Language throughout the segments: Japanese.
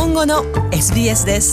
本語の SBS です。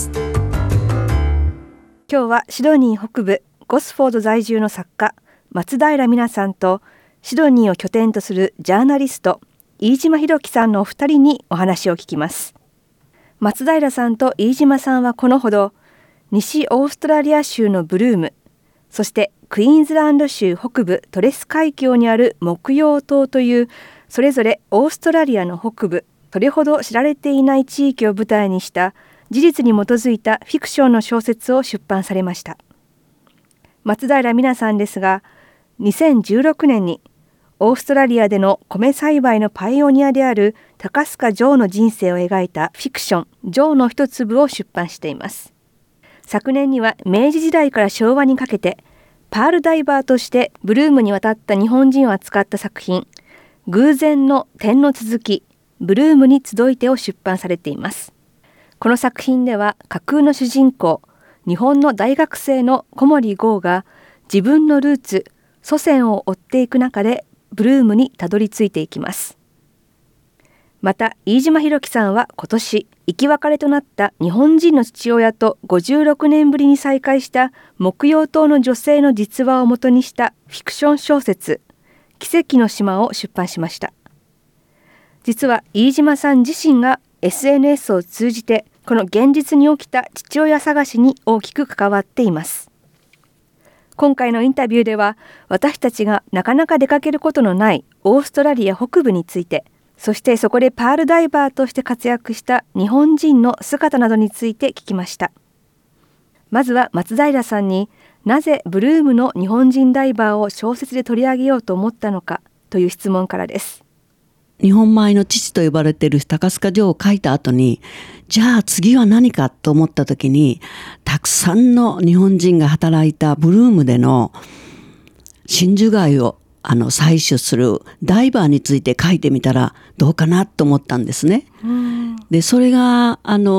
今日はシドニー北部ゴスフォード在住の作家松平美奈さんとシドニーを拠点とするジャーナリスト飯島博樹さんのお二人にお話を聞きます。松平さんと飯島さんはこのほど西オーストラリア州のブルーム、そしてクイーンズランド州北部トレス海峡にある木曜島というそれぞれオーストラリアの北部、それほど知られていない地域を舞台にした事実に基づいたフィクションの小説を出版されました。松平美奈さんですが、2016年にオーストラリアでの米栽培のパイオニアである高須賀ジョーの人生を描いたフィクションジョーの一粒を出版しています。昨年には明治時代から昭和にかけてパールダイバーとしてブルームに渡った日本人を扱った作品偶然の点の続きブルームに集いてを出版されています。この作品では架空の主人公日本の大学生の小森剛が自分のルーツ祖先を追っていく中でブルームにたどり着いていきます。また飯島博樹さんは今年生き別れとなった日本人の父親と56年ぶりに再会した木曜島の女性の実話をもとにしたフィクション小説奇跡の島を出版しました。実は飯島さん自身が SNS を通じてこの現実に起きた父親探しに大きく関わっています。今回のインタビューでは私たちがなかなか出かけることのないオーストラリア北部について、そしてそこでパールダイバーとして活躍した日本人の姿などについて聞きました。まずは松平さんになぜブルームの日本人ダイバーを小説で取り上げようと思ったのかという質問からです。 日本米の父と呼ばれている高須賀ジョーを書いた後に、じゃあ次は何かと思った時に、たくさんの日本人が働いたブルームでの真珠貝を採取するダイバーについて書いてみたらどうかなと思ったんですね。でそれが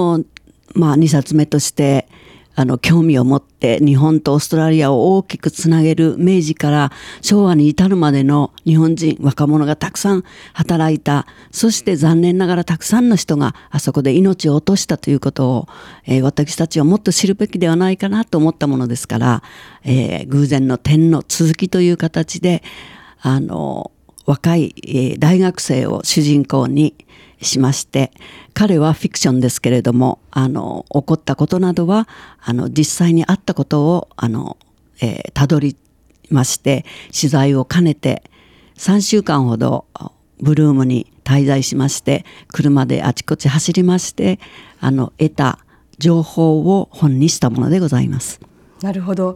2冊目として興味を持って日本とオーストラリアを大きくつなげる明治から昭和に至るまでの日本人若者がたくさん働いた、そして残念ながらたくさんの人があそこで命を落としたということを、私たちはもっと知るべきではないかなと思ったものですから、偶然の点の続きという形で若い、大学生を主人公にしまして、彼はフィクションですけれども起こったことなどは実際にあったことをたどりまして、取材を兼ねて3週間ほどブルームに滞在しまして、車であちこち走りまして得た情報を本にしたものでございます。 なるほど。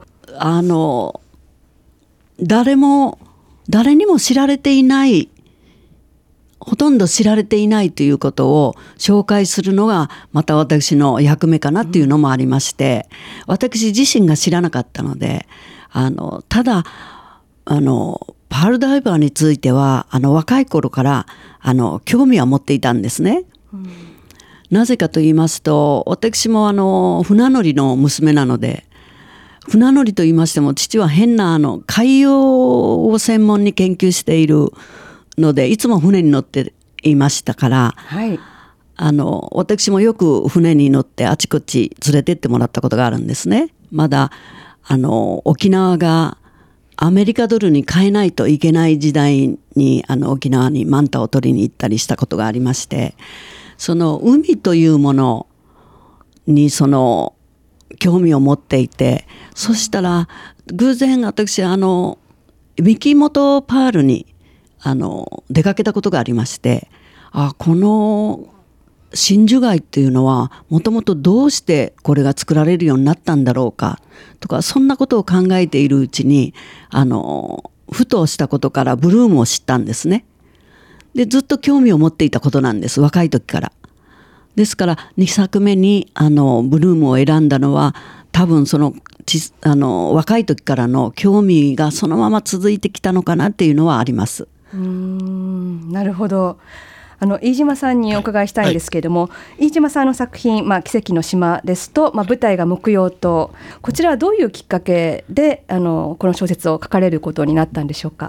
誰にも知られていない、ほとんど知られていないということを紹介するのがまた私の役目かなっていうのもありまして、私自身が知らなかったのでただパールダイバーについては若い頃から興味は持っていたんですね。なぜかと言いますと、私も船乗りの娘なので、船乗りと言いましても父は変な海洋を専門に研究しているのでいつも船に乗っていましたから、 はい、 私もよく船に乗ってあちこち連れてってもらったことがあるんですね。まだ沖縄がアメリカドルに変えないといけない時代に沖縄にマンタを取りに行ったりしたことがありまして、その海というものに興味を持っていて、そしたら偶然私三木本パールに出かけたことがありまして、この真珠貝っていうのはもともとどうしてこれが作られるようになったんだろうかとか、そんなことを考えているうちにふとしたことからブルームを知ったんですね。でずっと興味を持っていたことなんです、若い時から。ですから2作目にブルームを選んだのは多分若い時からの興味がそのまま続いてきたのかなっていうのはあります。 なるほど。飯島さんにお伺いしたいんですけれども、飯島さんの作品、奇跡の島ですと、舞台が木曜島、こちらはどういうきっかけでこの小説を書かれることになったんでしょうか。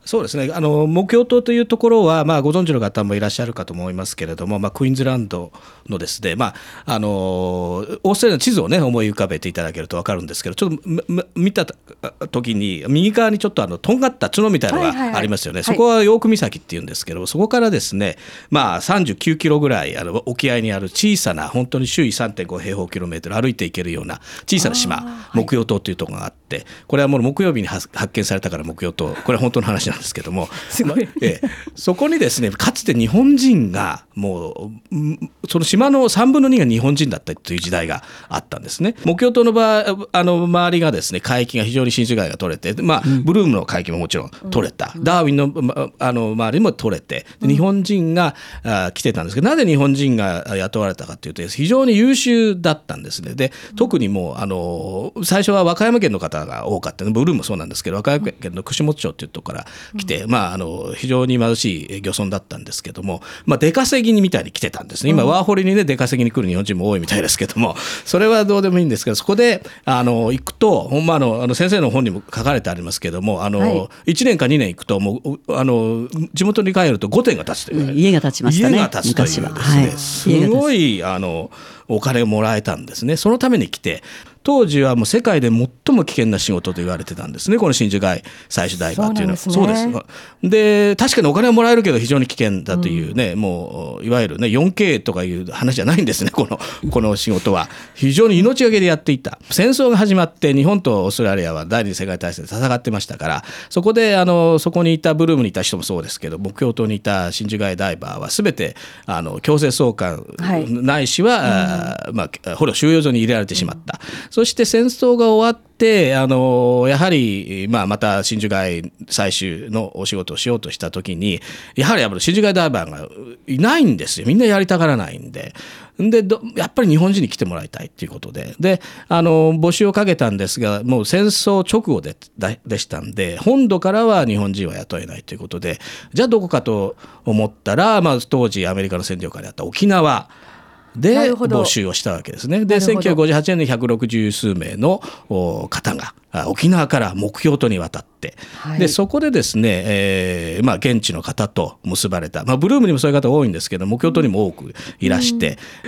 そうですね、木曜島というところは、ご存知の方もいらっしゃるかと思いますけれども、クイーンズランドのですね、オーストラリアの地図を、思い浮かべていただけると分かるんですけど、ちょっと見た時に右側にちょっととんがった角みたいなのがありますよね、そこはヨーク岬っていうんですけど、そこからですね、39キロぐらい沖合にある小さな、本当に周囲 3.5 平方キロメートル歩いていけるような小さな島、木曜島というところがあって、これはもう木曜日に発見されたから木曜島、これは本当の話なんですけどもそこにですね、かつて日本人がもうその島の3分の2が日本人だったという時代があったんですね。木曜島の周りがですね、海域が非常に真珠貝が取れて、ブルームの海域ももちろん取れた、ダーウィンの周りも取れて、日本人が来てたんですけど、なぜ日本人が雇われたかというと、非常に優秀だったんですね。で特にもう最初は和歌山県の方が多かった、ブルームもそうなんですけど、和歌山県の串本町というところから来て、非常に貧しい漁村だったんですけども、出稼ぎにみたいに来てたんですね。今ワーホリにね、出稼ぎに来る日本人も多いみたいですけども、それはどうでもいいんですけど、そこで行くと、ほんま先生の本にも書かれてありますけども、1年か2年行くともう地元に帰ると5店が建つという、 家が建ちましたね、 家が建つというですね、すごいお金をもらえたんですね。そのために来て、当時はもう世界で最も危険な仕事と言われてたんですね、この真珠貝採取ダイバーというのは。そうです。で確かにお金はもらえるけど非常に危険だというね、もういわゆるね 4K とかいう話じゃないんですね、この仕事は非常に命がけでやっていた。戦争が始まって日本とオーストラリアは第二次世界大戦で戦ってましたから、そこでそこにいたブルームにいた人もそうですけど、木曜島にいた真珠貝ダイバーは全て強制送還ないしは、捕虜収容所に入れられてしまった。そして戦争が終わってやはり、また真珠貝採取のお仕事をしようとした時に、やはり真珠貝ダイバーがいないんですよ。みんなやりたがらないんで。やっぱり日本人に来てもらいたいということで、募集をかけたんですが、もう戦争直後でしたんで、本土からは日本人は雇えないということで、じゃあどこかと思ったら、当時アメリカの占領下であった沖縄で募集をしたわけですね。で1958年に160数名の方が沖縄から木曜島に渡って、でそこでですね、現地の方と結ばれた、ブルームにもそういう方多いんですけど、木曜島にも多くいらして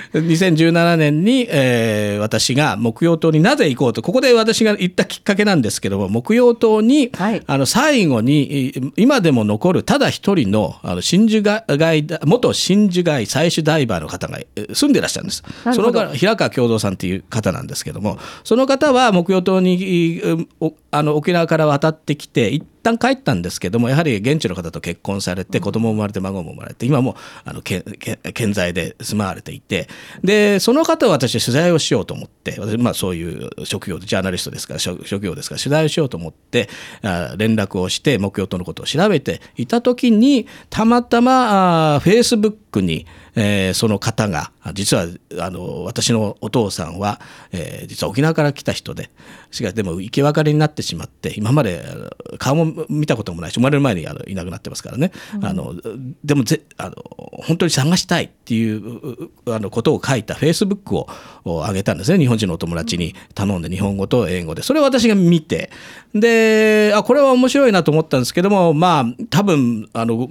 、2017年に、私が木曜島になぜ行こうと、ここで私が行ったきっかけなんですけども、木曜島に、最後に今でも残るただ一人の元真珠貝採取ダイバーの方が住んでいらっしゃるんです。その方、平川共同さんという方なんですけども、その方は木曜島に沖縄から渡ってきて一旦帰ったんですけども、やはり現地の方と結婚されて、子供も生まれて孫も生まれて、今も健在で住まわれていて、でその方を私は取材をしようと思って、私、そういう職業でジャーナリストですから、職業ですから取材をしようと思って連絡をして木曜島のことを調べていた時に、たまたまフェイスブックにその方が実は私のお父さんは、実は沖縄から来た人で、しかしでも生き別れになってしまって、今まで顔も見たこともないし、生まれる前にいなくなってますからね、でも本当に探したいっていうことを書いたフェイスブックを上げたんですね。日本人のお友達に頼んで、日本語と英語で。それを私が見て、でこれは面白いなと思ったんですけども、多分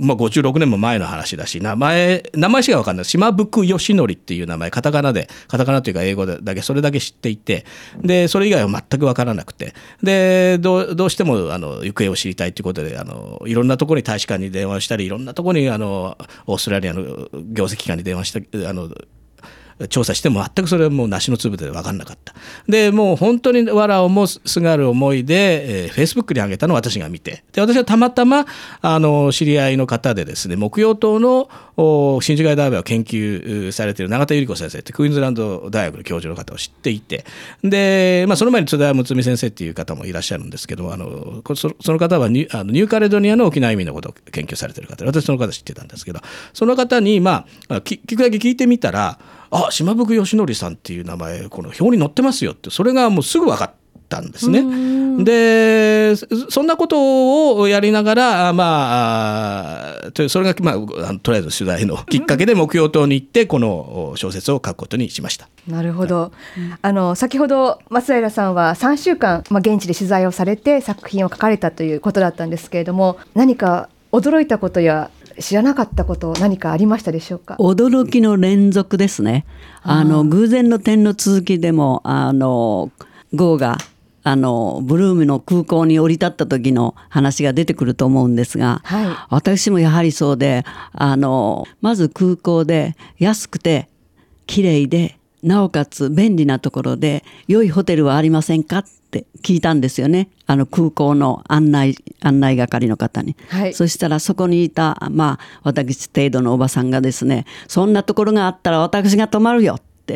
56年も前の話だし、名前しか分かんない。島福義則っていう名前、カタカナというか英語でだけ、それだけ知っていて、でそれ以外は全く分からなくて、でどうしても行方を知りたいということで、いろんなところに大使館に電話したり、いろんなところにオーストラリアの行政機関に電話した調査しても全くそれはもう梨の粒で分かんなかった。でもう本当に藁をもすがる思いで、フェイスブックに上げたのを私が見て、で私はたまたま知り合いの方でですね、木曜島の真珠貝ダイバーを研究されている永田百合子先生ってクイーンズランド大学の教授の方を知っていて、で、その前に津田睦美先生っていう方もいらっしゃるんですけど、その方はニューカレドニアの沖縄移民のことを研究されている方で、私その方知ってたんですけど、その方に聞くだけ聞いてみたら、島福義則さんっていう名前この表に載ってますよって、それがもうすぐ分かったんですね。 でそんなことをやりながら、それが、とりあえず取材のきっかけで目標島に行ってこの小説を書くことにしました。 なるほど、先ほど松平さんは3週間、現地で取材をされて作品を書かれたということだったんですけれども、何か驚いたことや知らなかったこと何かありましたでしょうか？ 驚きの連続ですね。偶然の点の続きでもゴーがブルームの空港に降り立った時の話が出てくると思うんですが、私もやはりそうで、まず空港で安くて綺麗でなおかつ便利なところで良いホテルはありませんかって聞いたんですよね。空港の案内係の方に、そしたらそこにいた、私程度のおばさんがですね、そんなところがあったら私が泊まるよって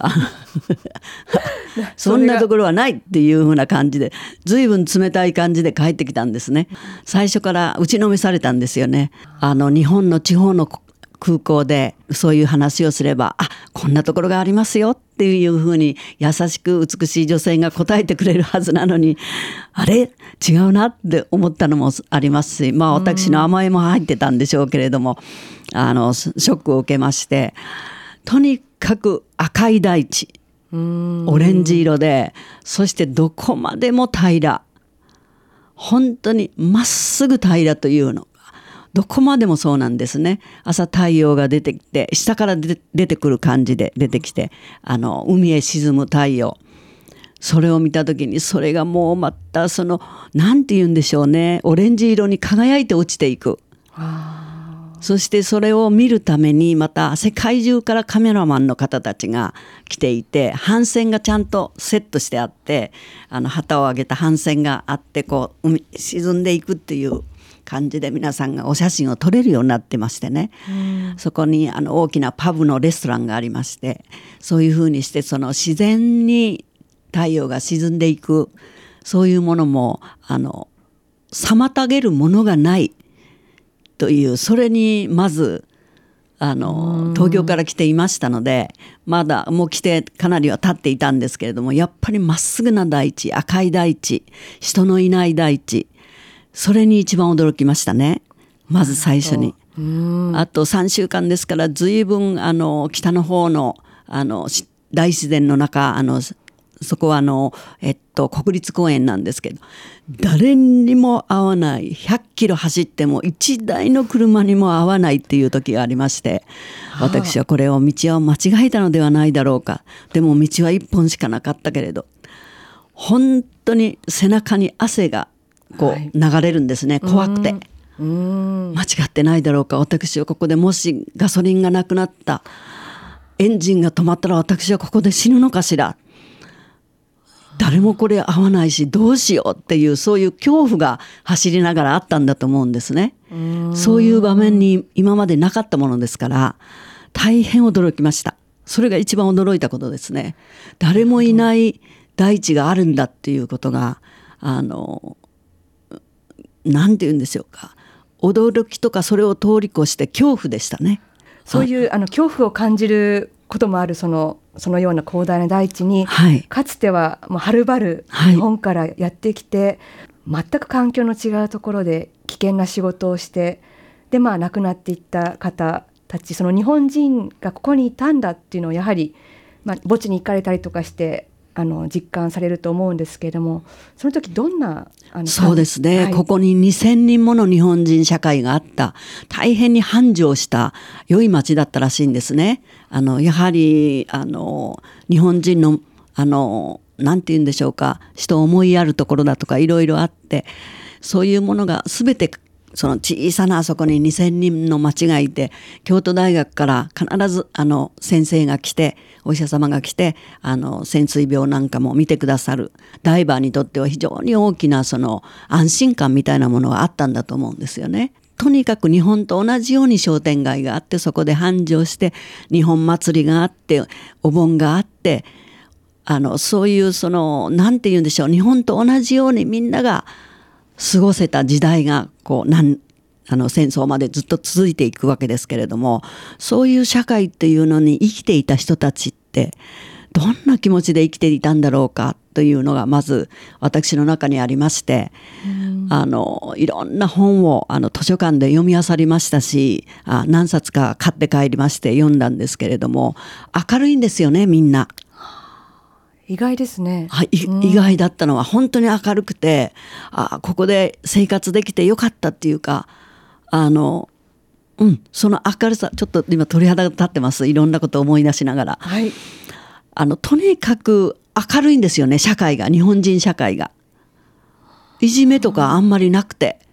そんなところはないっていう風な感じで、随分冷たい感じで帰ってきたんですね。最初から打ちのめされたんですよね。日本の地方の空港でそういう話をすれば、こんなところがありますよっていうふうに優しく美しい女性が答えてくれるはずなのに、あれ違うなって思ったのもありますし、私の甘えも入ってたんでしょうけれども、ショックを受けまして、とにかく赤い大地、オレンジ色で、そしてどこまでも平ら、本当にまっすぐ平らというの、どこまでもそうなんですね。朝太陽が出てきて、下から出てくる感じで出てきて、海へ沈む太陽、それを見た時に、それがもうまたなんて言うんでしょうね、オレンジ色に輝いて落ちていく。そしてそれを見るためにまた世界中からカメラマンの方たちが来ていて、帆船がちゃんとセットしてあって、旗を上げた帆船があって、海沈んでいくっていう感じで皆さんがお写真を撮れるようになってましてね、そこに大きなパブのレストランがありまして、そういうふうにして自然に太陽が沈んでいく、そういうものも妨げるものがないという、それにまず東京から来ていましたので、まだもう来てかなりは経っていたんですけれども、やっぱりまっすぐな大地、赤い大地、人のいない大地、それに一番驚きましたね。まず最初に。あと3週間ですから、随分北の方の大自然の中、そこは国立公園なんですけど、誰にも会わない、100キロ走っても1台の車にも会わないっていう時がありまして、私はこれを道を間違えたのではないだろうか。でも道は1本しかなかったけれど、本当に背中に汗が流れるんですね。怖くて間違ってないだろうか、私はここでもしガソリンがなくなった、エンジンが止まったら私はここで死ぬのかしら、誰もこれ合わないしどうしようっていう、そういう恐怖が走りながらあったんだと思うんですね。そういう場面に今までなかったものですから、大変驚きました。それが一番驚いたことですね。誰もいない大地があるんだっていうことが、なんて言うんでしょうか、驚きとかそれを通り越して恐怖でしたね。 そういう恐怖を感じることもあるそのような広大な大地に、かつてはもうはるばる日本からやってきて、全く環境の違うところで危険な仕事をして、で亡くなっていった方たち、その日本人がここにいたんだっていうのをやはり、墓地に行かれたりとかして実感されると思うんですけれども、その時どんなそうですね、ここに2000人もの日本人社会があった、大変に繁盛した良い町だったらしいんですね。やはり日本人のなんて言うんでしょうか、人を思いやるところだとかいろいろあって、そういうものが全てその小さなあそこに2000人の町がいて、京都大学から必ず先生が来て、お医者様が来て潜水病なんかも見てくださる、ダイバーにとっては非常に大きな安心感みたいなものがあったんだと思うんですよね。とにかく日本と同じように商店街があって、そこで繁盛して日本祭りがあって、お盆があって、そういうなんて言うんでしょう、日本と同じようにみんなが過ごせた時代が戦争までずっと続いていくわけですけれども、そういう社会っていうのに生きていた人たちってどんな気持ちで生きていたんだろうかというのがまず私の中にありまして、いろんな本を図書館で読み漁りましたし、何冊か買って帰りまして読んだんですけれども、明るいんですよね、みんな。 意外ですね。 意外だったのは本当に明るくて、ここで生活できてよかったっていうか、その明るさ、ちょっと今鳥肌が立ってます。いろんなことを思い出しながら、 はい、 とにかく明るいんですよね、社会が。日本人社会がいじめとかあんまりなくて、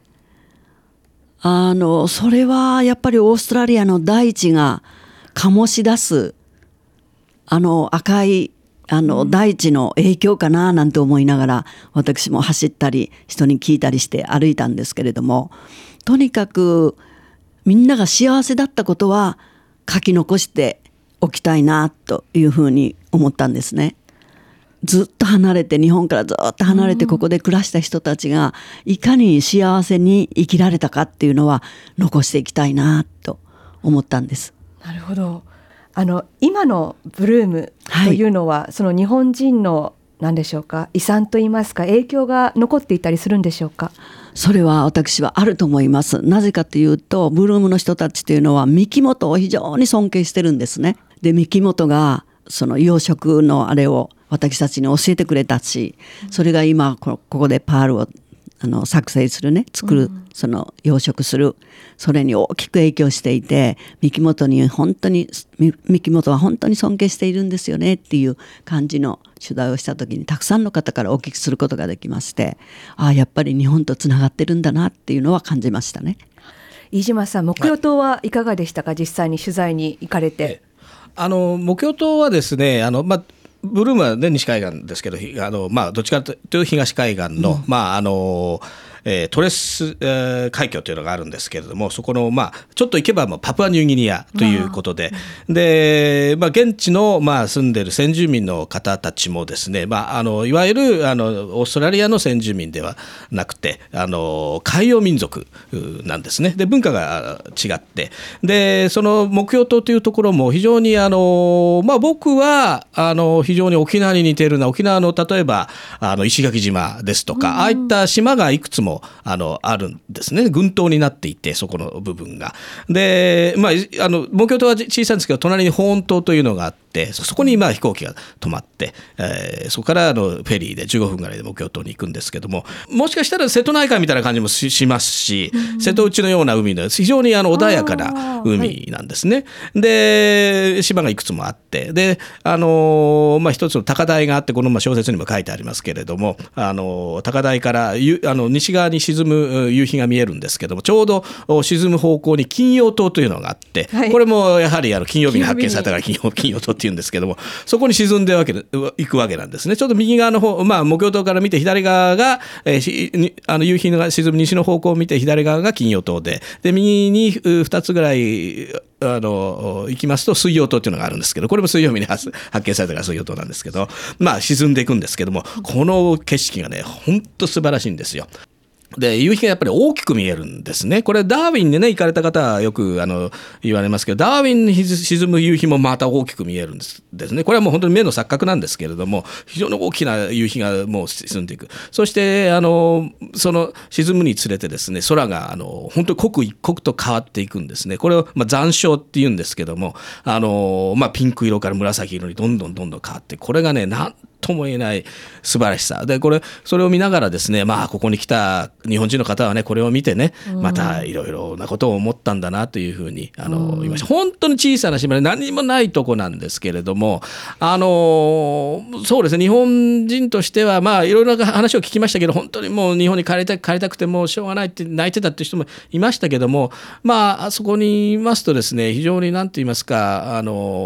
それはやっぱりオーストラリアの大地が醸し出す赤い大地の影響かななんて思いながら、私も走ったり人に聞いたりして歩いたんですけれども、とにかくみんなが幸せだったことは書き残しておきたいなというふうに思ったんですね。ずっと離れて、日本からずっと離れてここで暮らした人たちがいかに幸せに生きられたかっていうのは残していきたいなと思ったんです。 なるほど。今のブルームというのは、その日本人の何でしょうか、遺産といいますか、影響が残っていたりするんでしょうか。 それは私はあると思います。なぜかというと、ブルームの人たちというのは三木本を非常に尊敬してるんですね。で、三木本がその養殖のあれを私たちに教えてくれたし、それが今ここでパールを作成するね、作る、その養殖する、それに大きく影響していて、三木本は本当に尊敬しているんですよねっていう感じの取材をした時に、たくさんの方からお聞きすることができまして、やっぱり日本とつながってるんだなっていうのは感じましたね。 飯島さん、木曜島はいかがでしたか、実際に取材に行かれて。 木曜島はですね、ブルームは、ね、西海岸ですけど、どっちかというと東海岸の、トレス、海峡というのがあるんですけれども、そこの、ちょっと行けばパプアニューギニアということで、現地の、住んでいる先住民の方たちもですね、いわゆるオーストラリアの先住民ではなくて、海洋民族なんですね。で、文化が違って、でその木曜島というところも非常に僕は非常に沖縄に似ているな、沖縄の例えば石垣島ですとか、ああいった島がいくつもあるんですね。群島になっていて、そこの部分が。で、木曜島は小さいんですけど、隣に保温島というのがあって、そこに飛行機が止まって、そこからフェリーで15分ぐらいで木曜島に行くんですけども、もしかしたら瀬戸内海みたいな感じも しますし、瀬戸内のような海の非常に穏やかな海なんですね。で、島がいくつもあって、で、一つの高台があって、この小説にも書いてありますけれども、高台から西側に沈む夕日が見えるんですけども、ちょうど沈む方向に金曜島というのがあって、これもやはり金曜日に発見されたから金曜島っていうんですけども、そこに沈んでいくわけなんですね。ちょうど右側の方、木曜島から見て左側が、夕日が沈む西の方向を見て左側が金曜島で、右に2つぐらい行きますと水曜島っていうのがあるんですけど、これも水曜日に発見されたから水曜島なんですけど、沈んでいくんですけども、この景色がね、本当素晴らしいんですよ。で、夕日がやっぱり大きく見えるんですね。これダーウィンにね行かれた方はよく言われますけど、ダーウィンに沈む夕日もまた大きく見えるんですね。これはもう本当に目の錯覚なんですけれども、非常に大きな夕日がもう沈んでいく。そしてその沈むにつれてですね、空が本当に刻一刻と変わっていくんですね。これを残照っていうんですけども、ピンク色から紫色にどんどん変わって、これがね、なんとも言えない素晴らしさで、それを見ながらですね、ここに来た日本人の方はね、これを見てね、またいろいろなことを思ったんだなというふうに言いました。本当に小さな島で何もないとこなんですけれども、そうですね、日本人としてはいろいろな話を聞きましたけど、本当にもう日本に帰りたくてもうしょうがないって泣いてたっていう人もいましたけども、あそこにいますとですね、非常に何て言いますか、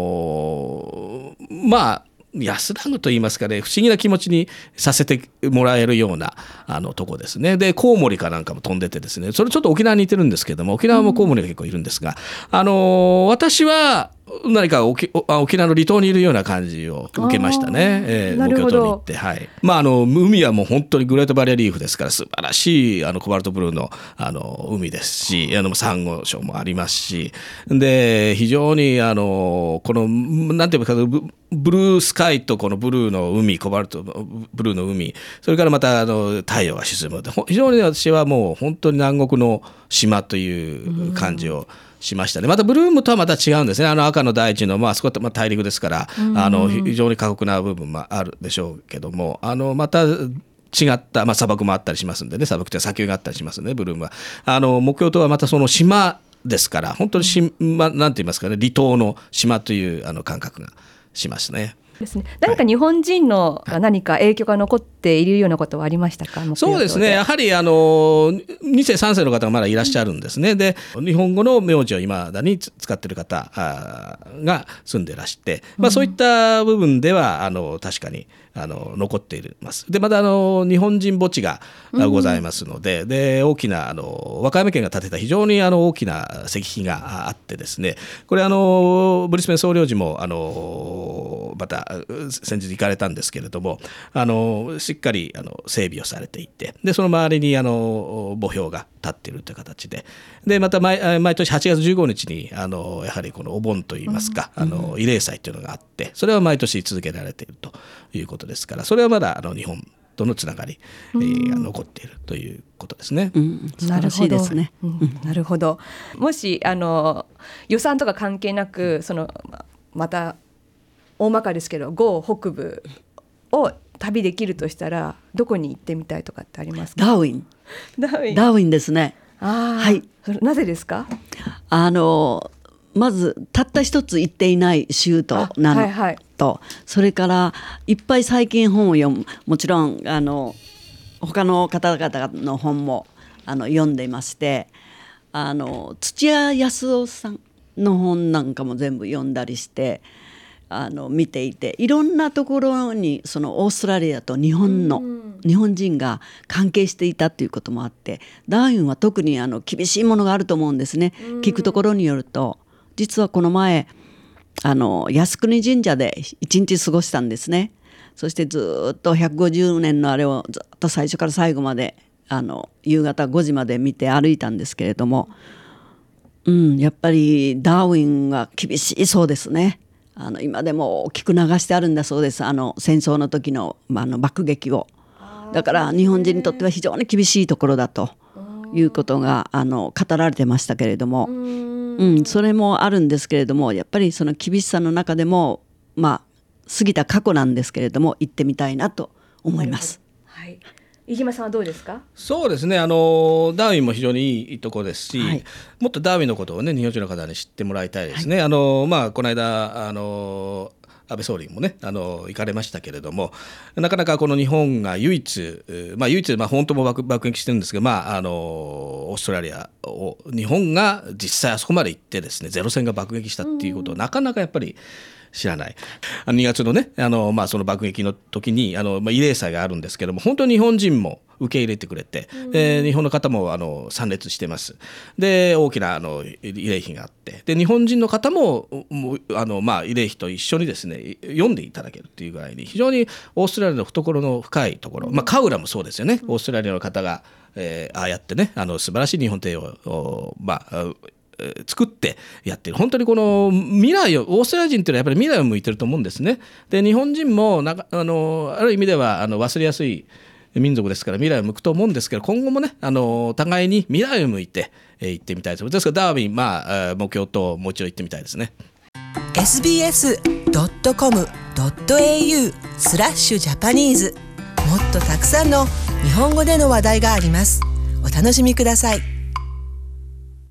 安らぐと言いますかね、不思議な気持ちにさせてもらえるようなとこですね。で、コウモリかなんかも飛んでてですね、それちょっと沖縄に似てるんですけども、沖縄もコウモリが結構いるんですが、私は何か沖縄の離島にいるような感じを受けましたね。 なるほど。 東京都に行って、はい。海はもう本当にグレートバリアリーフですから素晴らしいコバルトブルーの海ですし、サンゴ礁もありますし、で非常にこのなんていうかブルースカイとこのブルーの海、コバルトブルーの海、それからまた太陽が沈む、非常に私はもう本当に南国の島という感じをしましたね。またブルームとはまた違うんですね。赤の大地の、そこは大陸ですから、非常に過酷な部分もあるでしょうけども、また違った、砂漠もあったりしますんでね、砂漠って砂丘があったりしますんで、ブルームは目標とはまたその島ですから、本当になんて言いますかね、離島の島という感覚がしますね。 ですね。何か日本人の何か影響が残っているようなことはありましたか？ そうですね、やはり2世3世の方がまだいらっしゃるんですね。で日本語の名字をいまだに使っている方が住んでらして、そういった部分では確かに残っています。でまた日本人墓地がございますので、で大きな和歌山県が建てた非常に大きな石碑があってですね、これブリスベン総領事もまた先日行かれたんですけれども、しっかり整備をされていて、でその周りに墓標が立っているという形で、でまた毎年8月15日にやはりこのお盆といいますか、慰霊祭というのがあって、それは毎年続けられているということですから、それはまだ日本とのつながりが残っているということですね。 素晴らしいですね。 なるほど。もし予算とか関係なくまた大まかですけど豪北部を旅できるとしたらどこに行ってみたいとかってありますか？ ダーウィンですね。はい。 なぜですか？ まずたった一つ行っていない州都なのと、それからいっぱい最近本を読む、もちろん他の方々の本も読んでいまして、土屋康夫さんの本なんかも全部読んだりして見ていて、いろんなところにそのオーストラリアと日本人が関係していたということもあって、ダーウィンは特に厳しいものがあると思うんですね。聞くところによると、実はこの前靖国神社で一日過ごしたんですね。そしてずっと150年のあれをずっと最初から最後まで夕方5時まで見て歩いたんですけれども、やっぱりダーウィンは厳しいそうですね。今でも大きく流してあるんだそうです。戦争の時の、爆撃を。だから日本人にとっては非常に厳しいところだということが語られてましたけれども、それもあるんですけれども、やっぱりその厳しさの中でも過ぎた過去なんですけれども行ってみたいなと思います。 はい。飯島さんはどうですか？ そうですね、ダーウィンも非常にいいところですし、もっとダーウィンのことをね日本人の方に知ってもらいたいですね。この間安倍総理もね行かれましたけれども、なかなかこの日本が唯一本当も爆撃してるんですけど、オーストラリアを日本が実際あそこまで行ってですね、ゼロ戦が爆撃したっていうことをなかなかやっぱり知らない。2月のねその爆撃の時に慰霊祭があるんですけども、本当に日本人も受け入れてくれて、日本の方も参列してます。で大きな慰霊碑があって、で日本人の方も慰霊碑と一緒にですね読んでいただけるっていうぐらいに、非常にオーストラリアの懐の深いところ、カウラもそうですよね。オーストラリアの方が、ああやってね素晴らしい日本庭を作ってやってる。本当にこの未来を、オーストラリア人っていうのはやっぱり未来を向いてると思うんですね。で日本人もある意味では忘れやすい民族ですから未来を向くと思うんですけど、今後もね互いに未来を向いて行ってみたいと思います。ですからダーウィン目標ともう一度行ってみたいですね。 sbs.com.au/Japanese もっとたくさんの日本語での話題があります。お楽しみください。